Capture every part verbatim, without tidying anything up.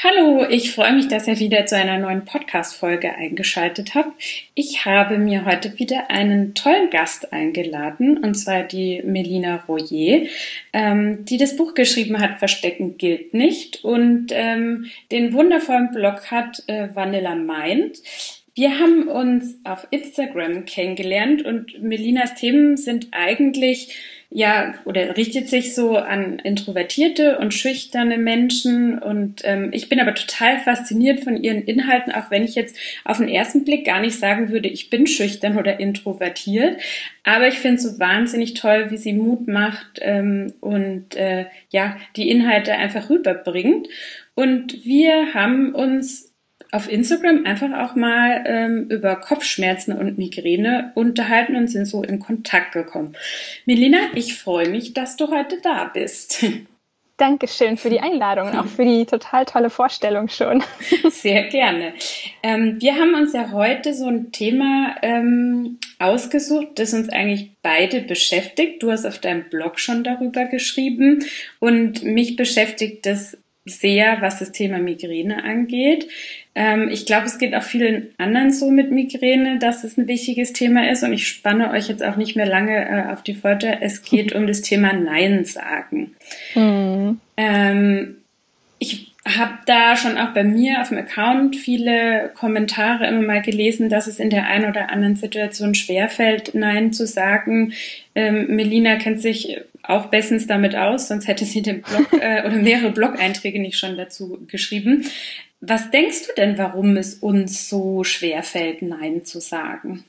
Hallo, ich freue mich, dass ihr wieder zu einer neuen Podcast-Folge eingeschaltet habt. Ich habe mir heute wieder einen tollen Gast eingeladen, und zwar die Melina Royer, ähm, die das Buch geschrieben hat, Verstecken gilt nicht, und ähm, den wundervollen Blog hat äh, Vanilla Mind. Wir haben uns auf Instagram kennengelernt und Melinas Themen sind eigentlich, ja, oder richtet sich so an introvertierte und schüchterne Menschen, und ähm, ich bin aber total fasziniert von ihren Inhalten, auch wenn ich jetzt auf den ersten Blick gar nicht sagen würde, ich bin schüchtern oder introvertiert, aber ich finde es so wahnsinnig toll, wie sie Mut macht ähm, und äh, ja, die Inhalte einfach rüberbringt. Und wir haben uns auf Instagram einfach auch mal ähm, über Kopfschmerzen und Migräne unterhalten und sind so in Kontakt gekommen. Melina, ich freue mich, dass du heute da bist. Dankeschön für die Einladung und auch für die total tolle Vorstellung schon. Sehr gerne. Ähm, wir haben uns ja heute so ein Thema ähm, ausgesucht, das uns eigentlich beide beschäftigt. Du hast auf deinem Blog schon darüber geschrieben und mich beschäftigt das sehr, was das Thema Migräne angeht. Ähm, ich glaube, es geht auch vielen anderen so mit Migräne, dass es ein wichtiges Thema ist, und ich spanne euch jetzt auch nicht mehr lange äh, auf die Folter. Es geht um das Thema Nein sagen. Mhm. Ähm, ich habe da schon auch bei mir auf dem Account viele Kommentare immer mal gelesen, dass es in der einen oder anderen Situation schwerfällt, Nein zu sagen. Ähm, Melina kennt sich auch bestens damit aus, sonst hätte sie den Blog äh, oder mehrere Blog-Einträge nicht schon dazu geschrieben. Was denkst du denn, warum es uns so schwerfällt, Nein zu sagen?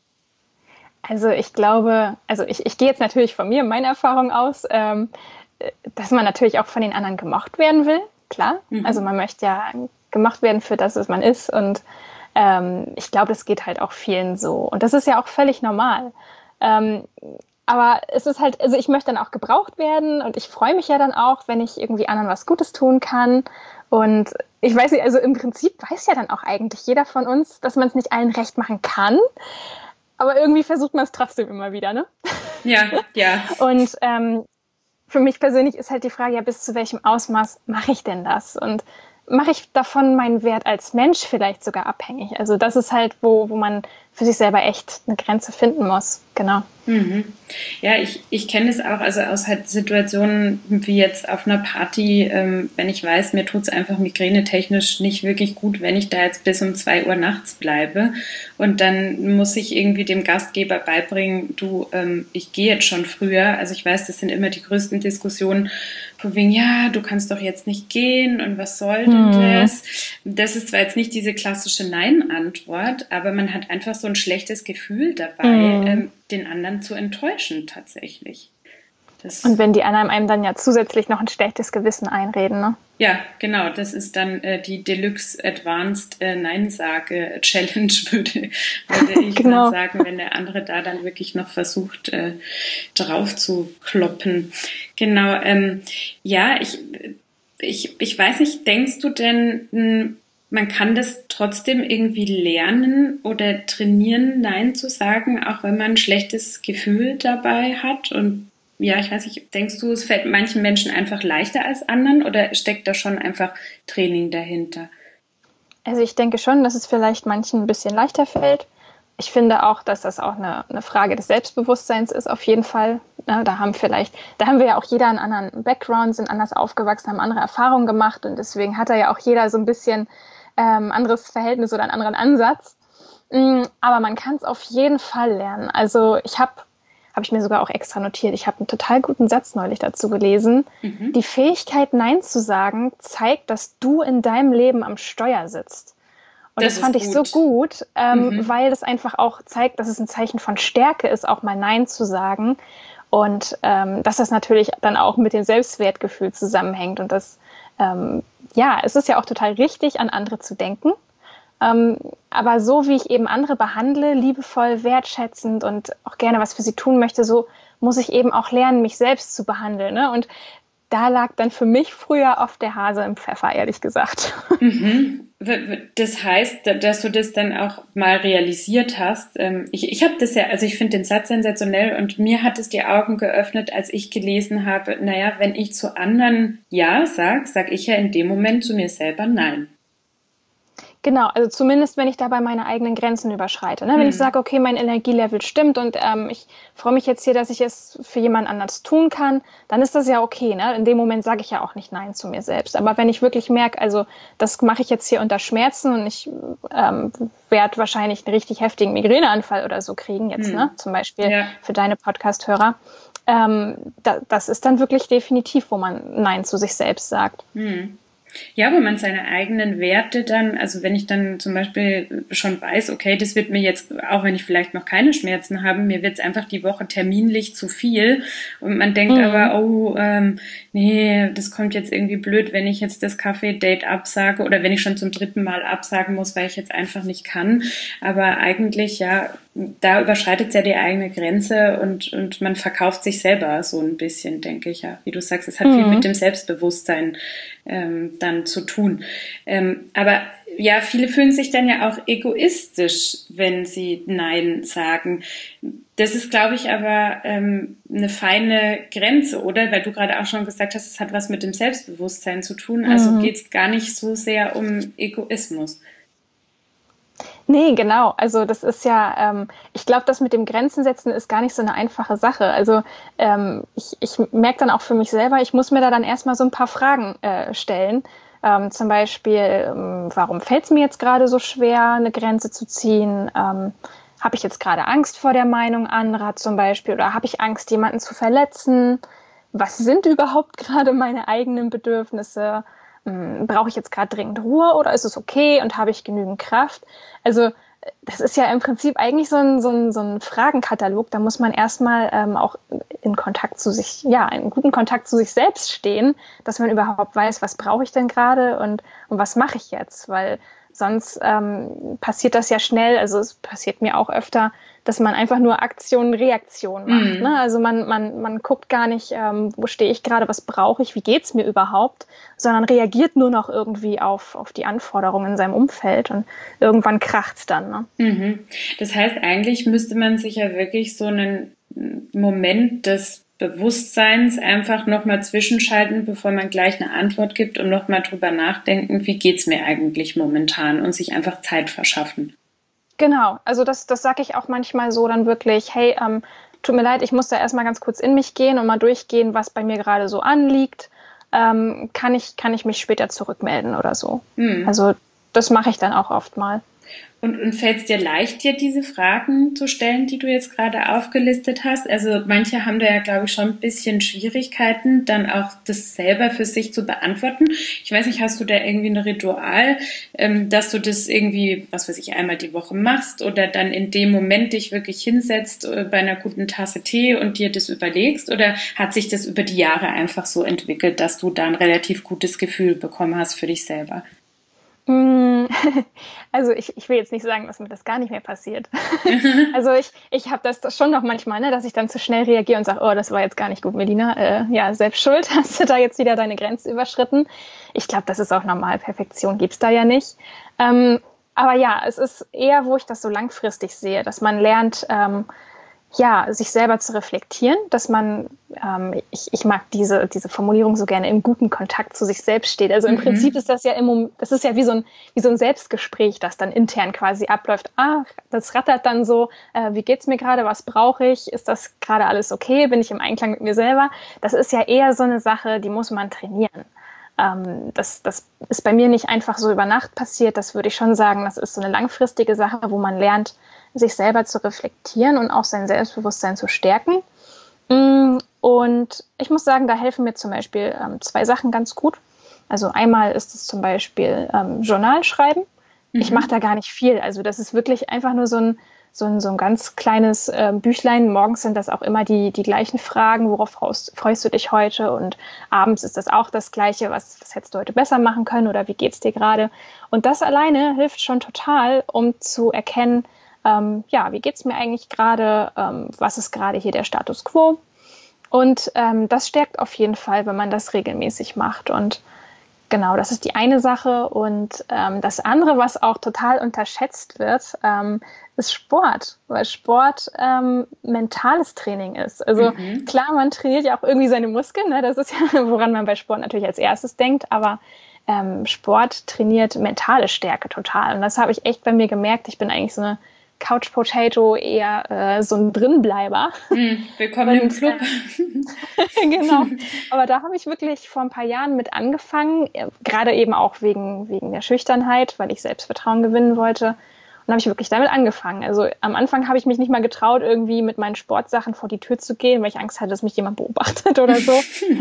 Also ich glaube, also ich, ich gehe jetzt natürlich von mir, meiner Erfahrung aus, ähm, dass man natürlich auch von den anderen gemocht werden will, klar. Mhm. Also man möchte ja gemocht werden für das, was man ist, und ähm, ich glaube, das geht halt auch vielen so. Und das ist ja auch völlig normal. Ähm, aber es ist halt, also ich möchte dann auch gebraucht werden, und ich freue mich ja dann auch, wenn ich irgendwie anderen was Gutes tun kann. Und ich weiß nicht, also im Prinzip weiß ja dann auch eigentlich jeder von uns, dass man es nicht allen recht machen kann. Aber irgendwie versucht man es trotzdem immer wieder, ne? Ja, ja. Und ähm, für mich persönlich ist halt die Frage, ja, bis zu welchem Ausmaß mache ich denn das? Und mache ich davon meinen Wert als Mensch vielleicht sogar abhängig? Also das ist halt, wo, wo man für sich selber echt eine Grenze finden muss. Genau. Mhm. Ja, ich, ich kenne es auch, also aus halt Situationen wie jetzt auf einer Party, ähm, wenn ich weiß, mir tut es einfach migränetechnisch nicht wirklich gut, wenn ich da jetzt bis um zwei Uhr nachts bleibe, und dann muss ich irgendwie dem Gastgeber beibringen, du, ähm, ich gehe jetzt schon früher. Also ich weiß, das sind immer die größten Diskussionen, von wegen, ja, du kannst doch jetzt nicht gehen und was soll denn das? Das ist zwar jetzt nicht diese klassische Nein-Antwort, aber man hat einfach so ein schlechtes Gefühl dabei, mhm. ähm, den anderen zu enttäuschen tatsächlich. Das und wenn die anderen einem dann ja zusätzlich noch ein schlechtes Gewissen einreden, ne? Ja, genau, das ist dann äh, die Deluxe Advanced äh, Nein-Sage-Challenge, würde, würde ich genau. mal sagen, wenn der andere da dann wirklich noch versucht, äh, drauf zu kloppen. Genau, ähm, ja, ich, ich, ich weiß nicht, denkst du denn, mh, man kann das trotzdem irgendwie lernen oder trainieren, Nein zu sagen, auch wenn man ein schlechtes Gefühl dabei hat? Und ja, ich weiß nicht, denkst du, es fällt manchen Menschen einfach leichter als anderen, oder steckt da schon einfach Training dahinter? Also ich denke schon, dass es vielleicht manchen ein bisschen leichter fällt. Ich finde auch, dass das auch eine, eine Frage des Selbstbewusstseins ist, auf jeden Fall. Ja, da haben vielleicht, da haben wir ja auch jeder einen anderen Background, sind anders aufgewachsen, haben andere Erfahrungen gemacht, und deswegen hat da ja auch jeder so ein bisschen ähm, anderes Verhältnis oder einen anderen Ansatz. Aber man kann es auf jeden Fall lernen. Also ich habe habe ich mir sogar auch extra notiert. Ich habe einen total guten Satz neulich dazu gelesen. Mhm. Die Fähigkeit, Nein zu sagen, zeigt, dass du in deinem Leben am Steuer sitzt. Und das, das fand ich so gut, ähm, mhm. weil das einfach auch zeigt, dass es ein Zeichen von Stärke ist, auch mal Nein zu sagen. Und ähm, dass das natürlich dann auch mit dem Selbstwertgefühl zusammenhängt. Und das, ähm, ja, es ist ja auch total richtig, an andere zu denken. Ähm, aber so wie ich eben andere behandle, liebevoll, wertschätzend und auch gerne was für sie tun möchte, so muss ich eben auch lernen, mich selbst zu behandeln. Ne? Und da lag dann für mich früher oft der Hase im Pfeffer, ehrlich gesagt. Mhm. Das heißt, dass du das dann auch mal realisiert hast. Ich, ich habe das ja, also ich finde den Satz sensationell, und mir hat es die Augen geöffnet, als ich gelesen habe, naja, wenn ich zu anderen Ja sage, sage ich ja in dem Moment zu mir selber Nein. Genau, also zumindest, wenn ich dabei meine eigenen Grenzen überschreite. Ne? Wenn mhm. ich sage, okay, mein Energielevel stimmt und ähm, ich freue mich jetzt hier, dass ich es für jemand anders tun kann, dann ist das ja okay. Ne? In dem Moment sage ich ja auch nicht Nein zu mir selbst. Aber wenn ich wirklich merke, also das mache ich jetzt hier unter Schmerzen und ich ähm, werde wahrscheinlich einen richtig heftigen Migräneanfall oder so kriegen jetzt, mhm. ne? Zum Beispiel ja. für deine Podcast-Hörer, ähm, da, das ist dann wirklich definitiv, wo man Nein zu sich selbst sagt. Mhm. Ja, wo man seine eigenen Werte dann, also wenn ich dann zum Beispiel schon weiß, okay, das wird mir jetzt, auch wenn ich vielleicht noch keine Schmerzen habe, mir wird es einfach die Woche terminlich zu viel und man denkt mhm. aber, oh, ähm, nee, das kommt jetzt irgendwie blöd, wenn ich jetzt das Kaffee-Date absage oder wenn ich schon zum dritten Mal absagen muss, weil ich jetzt einfach nicht kann, aber eigentlich, ja, da überschreitet es ja die eigene Grenze und, und man verkauft sich selber so ein bisschen, denke ich, ja. Wie du sagst, es hat mhm. viel mit dem Selbstbewusstsein ähm, dann zu tun. Ähm, aber ja, viele fühlen sich dann ja auch egoistisch, wenn sie Nein sagen. Das ist, glaube ich, aber ähm, eine feine Grenze, oder? Weil du gerade auch schon gesagt hast, es hat was mit dem Selbstbewusstsein zu tun. Also mhm. geht es gar nicht so sehr um Egoismus. Nee, genau. Also das ist ja, ähm, ich glaube, das mit dem Grenzen setzen ist gar nicht so eine einfache Sache. Also ähm, ich, ich merke dann auch für mich selber, ich muss mir da dann erstmal so ein paar Fragen äh, stellen. Ähm, zum Beispiel, ähm, warum fällt es mir jetzt gerade so schwer, eine Grenze zu ziehen? Ähm, habe ich jetzt gerade Angst vor der Meinung anderer zum Beispiel? Oder habe ich Angst, jemanden zu verletzen? Was sind überhaupt gerade meine eigenen Bedürfnisse? Brauche ich jetzt gerade dringend Ruhe oder ist es okay und habe ich genügend Kraft? Also das ist ja im Prinzip eigentlich so ein, so ein, so ein Fragenkatalog. Da muss man erstmal ähm, auch in Kontakt zu sich, ja, in guten Kontakt zu sich selbst stehen, dass man überhaupt weiß, was brauche ich denn gerade und, und was mache ich jetzt? Weil sonst ähm, passiert das ja schnell, also es passiert mir auch öfter, dass man einfach nur Aktion, Reaktion macht. Mm. Ne? Also man, man, man guckt gar nicht, ähm, wo stehe ich gerade, was brauche ich, wie geht's mir überhaupt, sondern reagiert nur noch irgendwie auf, auf die Anforderungen in seinem Umfeld und irgendwann kracht's dann. Ne? Mhm. Das heißt, eigentlich müsste man sich ja wirklich so einen Moment des Bewusstseins einfach nochmal zwischenschalten, bevor man gleich eine Antwort gibt und nochmal drüber nachdenken, wie geht's mir eigentlich momentan und sich einfach Zeit verschaffen. Genau, also das, das sage ich auch manchmal so dann wirklich, hey, ähm, tut mir leid, ich muss da erstmal ganz kurz in mich gehen und mal durchgehen, was bei mir gerade so anliegt. Ähm, kann ich, kann ich mich später zurückmelden oder so. Mhm. Also das mache ich dann auch oft mal. Und, und fällt es dir leicht, dir diese Fragen zu stellen, die du jetzt gerade aufgelistet hast? Also manche haben da ja, glaube ich, schon ein bisschen Schwierigkeiten, dann auch das selber für sich zu beantworten. Ich weiß nicht, hast du da irgendwie ein Ritual, ähm, dass du das irgendwie, was weiß ich, einmal die Woche machst oder dann in dem Moment dich wirklich hinsetzt äh, bei einer guten Tasse Tee und dir das überlegst? Oder hat sich das über die Jahre einfach so entwickelt, dass du da ein relativ gutes Gefühl bekommen hast für dich selber? Also ich, ich will jetzt nicht sagen, dass mir das gar nicht mehr passiert. Also ich, ich habe das, das schon noch manchmal, ne, dass ich dann zu schnell reagiere und sage, oh, das war jetzt gar nicht gut, Melina. Äh, ja, selbst schuld, hast du da jetzt wieder deine Grenze überschritten. Ich glaube, das ist auch normal. Perfektion gibt's da ja nicht. Ähm, aber ja, es ist eher, wo ich das so langfristig sehe, dass man lernt, ähm, ja, sich selber zu reflektieren, dass man, ähm, ich, ich mag diese, diese Formulierung so gerne, im guten Kontakt zu sich selbst steht. Also im mhm. Prinzip ist das ja im, das ist ja wie so ein, wie so ein Selbstgespräch, das dann intern quasi abläuft. Ah, das rattert dann so, äh, wie geht's mir gerade, was brauche ich, ist das gerade alles okay, bin ich im Einklang mit mir selber? Das ist ja eher so eine Sache, die muss man trainieren. Ähm, das, das ist bei mir nicht einfach so über Nacht passiert, das würde ich schon sagen, das ist so eine langfristige Sache, wo man lernt, sich selber zu reflektieren und auch sein Selbstbewusstsein zu stärken. Und ich muss sagen, da helfen mir zum Beispiel ähm, zwei Sachen ganz gut. Also einmal ist es zum Beispiel ähm, Journal schreiben. Mhm. Ich mache da gar nicht viel. Also das ist wirklich einfach nur so ein, so ein, so ein ganz kleines äh, Büchlein. Morgens sind das auch immer die, die gleichen Fragen. Worauf freust, freust du dich heute? Und abends ist das auch das Gleiche. Was, was hättest du heute besser machen können? Oder wie geht's dir gerade? Und das alleine hilft schon total, um zu erkennen, Ähm, ja, wie geht's mir eigentlich gerade? Ähm, was ist gerade hier der Status quo? Und ähm, das stärkt auf jeden Fall, wenn man das regelmäßig macht. Und genau, das ist die eine Sache. Und ähm, das andere, was auch total unterschätzt wird, ähm, ist Sport, weil Sport ähm, mentales Training ist. Also mhm. klar, man trainiert ja auch irgendwie seine Muskeln, ne? Das ist ja, woran man bei Sport natürlich als erstes denkt, aber ähm, Sport trainiert mentale Stärke total. Und das habe ich echt bei mir gemerkt. Ich bin eigentlich so eine Couch Potato, eher äh, so ein Drinbleiber. Mm, willkommen im Club. Äh, genau. Aber da habe ich wirklich vor ein paar Jahren mit angefangen, äh, gerade eben auch wegen, wegen der Schüchternheit, weil ich Selbstvertrauen gewinnen wollte. Und habe ich wirklich damit angefangen. Also am Anfang habe ich mich nicht mal getraut, irgendwie mit meinen Sportsachen vor die Tür zu gehen, weil ich Angst hatte, dass mich jemand beobachtet oder so.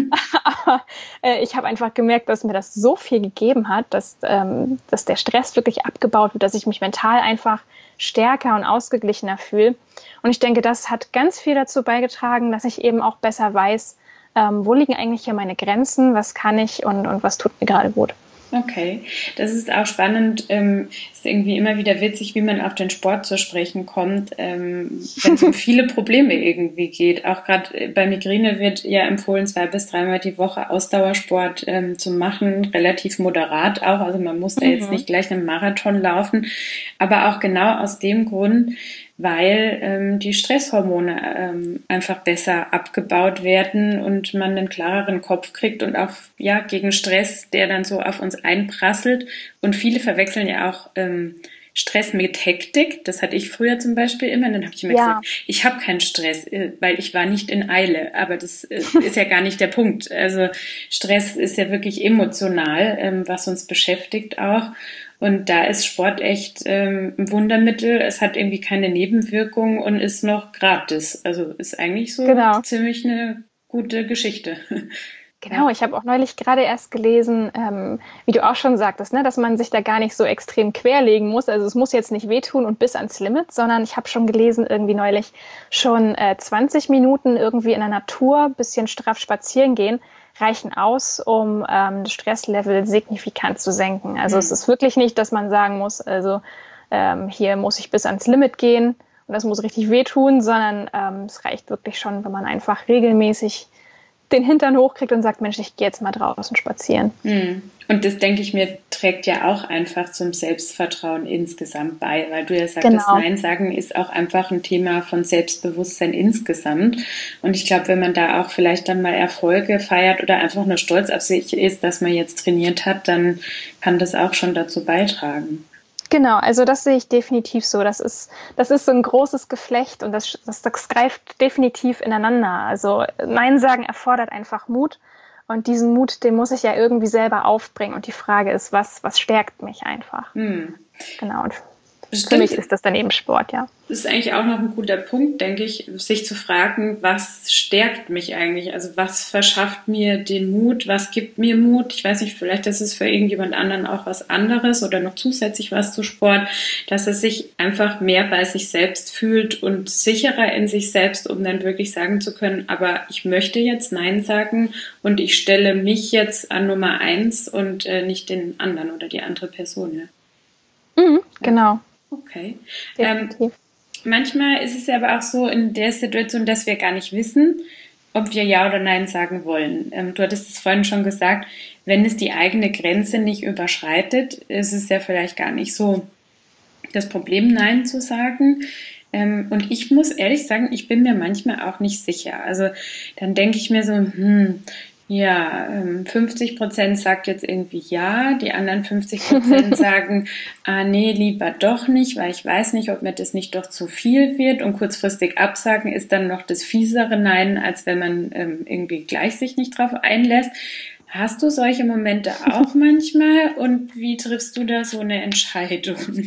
Aber äh, ich habe einfach gemerkt, dass mir das so viel gegeben hat, dass, ähm, dass der Stress wirklich abgebaut wird, dass ich mich mental einfach stärker und ausgeglichener fühle. Und ich denke, das hat ganz viel dazu beigetragen, dass ich eben auch besser weiß, ähm, wo liegen eigentlich hier meine Grenzen, was kann ich und, und was tut mir gerade gut. Okay, das ist auch spannend. Ähm, ist irgendwie immer wieder witzig, wie man auf den Sport zu sprechen kommt, ähm, wenn es um viele Probleme irgendwie geht. Auch gerade bei Migräne wird ja empfohlen, zwei bis dreimal die Woche Ausdauersport ähm, zu machen, relativ moderat auch. Also man muss da jetzt nicht gleich einen Marathon laufen, aber auch genau aus dem Grund, weil ähm, die Stresshormone ähm, einfach besser abgebaut werden und man einen klareren Kopf kriegt und auch ja gegen Stress, der dann so auf uns einprasselt. Und viele verwechseln ja auch ähm, Stress mit Hektik. Das hatte ich früher zum Beispiel immer. Und dann habe ich immer Ja. gesagt, ich habe keinen Stress, äh, weil ich war nicht in Eile. Aber das äh, ist ja gar nicht der Punkt. Also Stress ist ja wirklich emotional, ähm, was uns beschäftigt auch. Und da ist Sport echt ähm, ein Wundermittel. Es hat irgendwie keine Nebenwirkungen und ist noch gratis. Also ist eigentlich so Genau. ziemlich eine gute Geschichte. Genau, ich habe auch neulich gerade erst gelesen, ähm, wie du auch schon sagtest, ne, dass man sich da gar nicht so extrem querlegen muss. Also es muss jetzt nicht wehtun und bis ans Limit, sondern ich habe schon gelesen, irgendwie neulich schon äh, zwanzig Minuten irgendwie in der Natur, bisschen straff spazieren gehen, reichen aus, um ähm, das Stresslevel signifikant zu senken. Also mhm. es ist wirklich nicht, dass man sagen muss, also ähm, hier muss ich bis ans Limit gehen und das muss richtig wehtun, sondern ähm, es reicht wirklich schon, wenn man einfach regelmäßig den Hintern hochkriegt und sagt, Mensch, ich gehe jetzt mal draußen spazieren. Und das, denke ich mir, trägt ja auch einfach zum Selbstvertrauen insgesamt bei, weil du ja sagst, genau. Das Nein sagen ist auch einfach ein Thema von Selbstbewusstsein insgesamt. Und ich glaube, wenn man da auch vielleicht dann mal Erfolge feiert oder einfach nur stolz auf sich ist, dass man jetzt trainiert hat, dann kann das auch schon dazu beitragen. Genau, also das sehe ich definitiv so. Das ist, das ist so ein großes Geflecht und das, das, das greift definitiv ineinander. Also Nein sagen erfordert einfach Mut und diesen Mut, den muss ich ja irgendwie selber aufbringen. Und die Frage ist, was, was stärkt mich einfach? Hm. Genau, und Stimmt. Für mich ist das dann eben Sport, ja. Das ist eigentlich auch noch ein guter Punkt, denke ich, sich zu fragen, was stärkt mich eigentlich? Also was verschafft mir den Mut? Was gibt mir Mut? Ich weiß nicht, vielleicht ist es für irgendjemand anderen auch was anderes oder noch zusätzlich was zu Sport, dass er sich einfach mehr bei sich selbst fühlt und sicherer in sich selbst, um dann wirklich sagen zu können, aber ich möchte jetzt Nein sagen und ich stelle mich jetzt an Nummer eins und äh, nicht den anderen oder die andere Person. Ja? Mhm, genau. Okay. Ähm, manchmal ist es aber auch so in der Situation, dass wir gar nicht wissen, ob wir Ja oder Nein sagen wollen. Ähm, du hattest es vorhin schon gesagt, wenn es die eigene Grenze nicht überschreitet, ist es ja vielleicht gar nicht so das Problem, Nein zu sagen. Ähm, und ich muss ehrlich sagen, ich bin mir manchmal auch nicht sicher. Also dann denke ich mir so, hm, ja, fünfzig Prozent sagt jetzt irgendwie ja, die anderen fünfzig Prozent sagen, ah nee, lieber doch nicht, weil ich weiß nicht, ob mir das nicht doch zu viel wird und kurzfristig absagen ist dann noch das fiesere Nein, als wenn man ähm, irgendwie gleich sich nicht drauf einlässt. Hast du solche Momente auch manchmal und wie triffst du da so eine Entscheidung?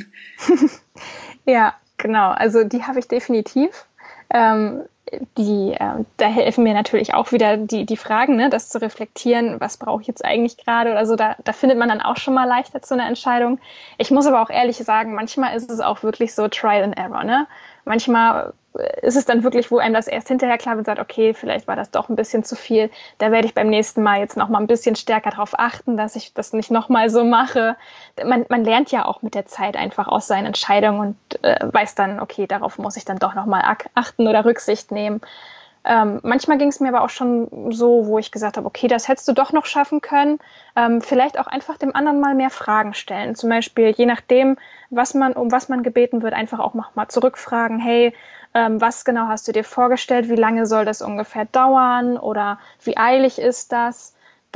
Ja, genau, also die habe ich definitiv. Ähm, Die, äh, da helfen mir natürlich auch wieder die, die Fragen, ne, das zu reflektieren, was brauche ich jetzt eigentlich gerade oder so, da, da findet man dann auch schon mal leichter zu einer Entscheidung. Ich muss aber auch ehrlich sagen, manchmal ist es auch wirklich so Trial and Error, ne? Manchmal ist es dann wirklich, wo einem das erst hinterher klar wird, sagt, okay, vielleicht war das doch ein bisschen zu viel, da werde ich beim nächsten Mal jetzt noch mal ein bisschen stärker darauf achten, dass ich das nicht noch mal so mache. Man, man lernt ja auch mit der Zeit einfach aus seinen Entscheidungen und äh, weiß dann, okay, darauf muss ich dann doch noch mal achten oder Rücksicht nehmen. Ähm, manchmal ging es mir aber auch schon so, wo ich gesagt habe, okay, das hättest du doch noch schaffen können. Ähm, vielleicht auch einfach dem anderen mal mehr Fragen stellen. Zum Beispiel, je nachdem, was man, um was man gebeten wird, einfach auch noch mal zurückfragen, hey, ähm, was genau hast du dir vorgestellt? Wie lange soll das ungefähr dauern? Oder wie eilig ist das?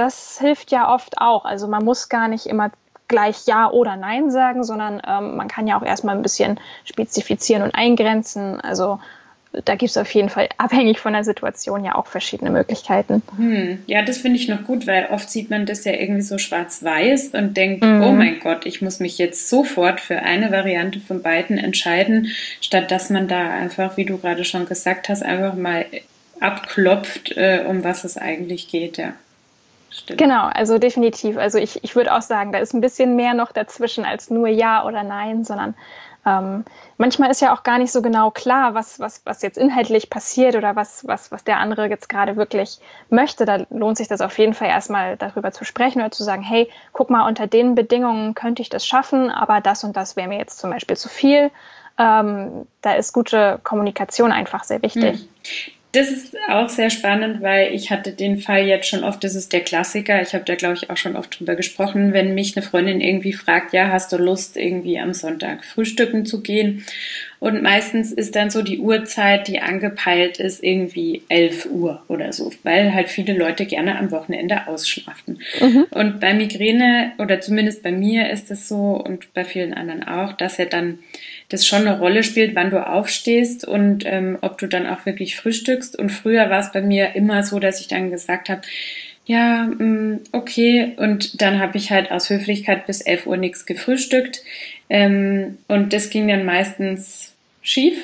das hilft ja oft auch. Also man muss gar nicht immer gleich Ja oder Nein sagen, sondern ähm, man kann ja auch erstmal ein bisschen spezifizieren und eingrenzen. Also da gibt es auf jeden Fall, abhängig von der Situation, ja auch verschiedene Möglichkeiten. Hm. Ja, das finde ich noch gut, weil oft sieht man das ja irgendwie so schwarz-weiß und denkt, Mhm. oh mein Gott, ich muss mich jetzt sofort für eine Variante von beiden entscheiden, statt dass man da einfach, wie du gerade schon gesagt hast, einfach mal abklopft, äh, um was es eigentlich geht, ja. Stimmt. Genau, also definitiv. Also ich, ich würde auch sagen, da ist ein bisschen mehr noch dazwischen als nur Ja oder Nein, sondern ähm, manchmal ist ja auch gar nicht so genau klar, was, was, was jetzt inhaltlich passiert oder was, was, was der andere jetzt gerade wirklich möchte. Da lohnt sich das auf jeden Fall erstmal darüber zu sprechen oder zu sagen, hey, guck mal, unter den Bedingungen könnte ich das schaffen, aber das und das wäre mir jetzt zum Beispiel zu viel. Ähm, da ist gute Kommunikation einfach sehr wichtig. Hm. Das ist auch sehr spannend, weil ich hatte den Fall jetzt schon oft, das ist der Klassiker, ich habe da glaube ich auch schon oft drüber gesprochen, wenn mich eine Freundin irgendwie fragt, ja, hast du Lust irgendwie am Sonntag frühstücken zu gehen? Und meistens ist dann so die Uhrzeit, die angepeilt ist, irgendwie elf Uhr oder so, weil halt viele Leute gerne am Wochenende ausschlafen. Mhm. Und bei Migräne, oder zumindest bei mir ist es so und bei vielen anderen auch, dass ja dann das schon eine Rolle spielt, wann du aufstehst und ähm, ob du dann auch wirklich frühstückst. Und früher war es bei mir immer so, dass ich dann gesagt habe, ja, mh, okay. Und dann habe ich halt aus Höflichkeit bis elf Uhr nichts gefrühstückt. Ähm, und das ging dann meistens schief,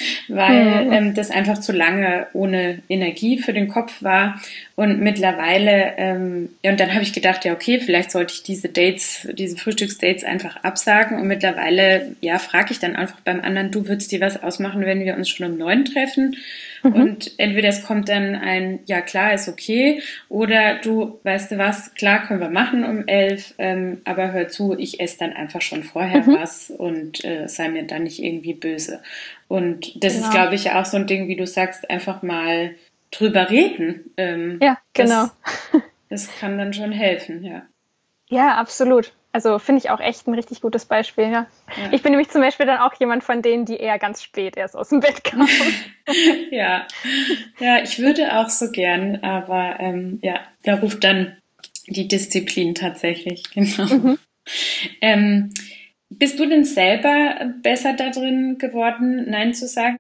weil mhm. ähm, das einfach zu lange ohne Energie für den Kopf war. Und mittlerweile, ähm, ja, und dann habe ich gedacht, ja, okay, vielleicht sollte ich diese Dates, diese Frühstücksdates einfach absagen. Und mittlerweile, ja, frage ich dann einfach beim anderen, du, würdest dir was ausmachen, wenn wir uns schon um neun treffen? Mhm. Und entweder es kommt dann ein, ja klar, ist okay, oder du, weißt du was, klar können wir machen um elf, ähm, aber hör zu, ich esse dann einfach schon vorher mhm. was und äh, sei mir dann nicht irgendwie böse. Und das genau. ist, glaube ich, auch so ein Ding, wie du sagst, einfach mal drüber reden. Ähm, ja, genau. Das, das kann dann schon helfen, ja. Ja, absolut. Also finde ich auch echt ein richtig gutes Beispiel, ja. ja. Ich bin nämlich zum Beispiel dann auch jemand von denen, die eher ganz spät erst aus dem Bett kommen. ja. ja, ich würde auch so gern, aber ähm, ja, da ruft dann die Disziplin tatsächlich, genau. Mhm. Ähm, bist du denn selber besser da drin geworden, Nein zu sagen?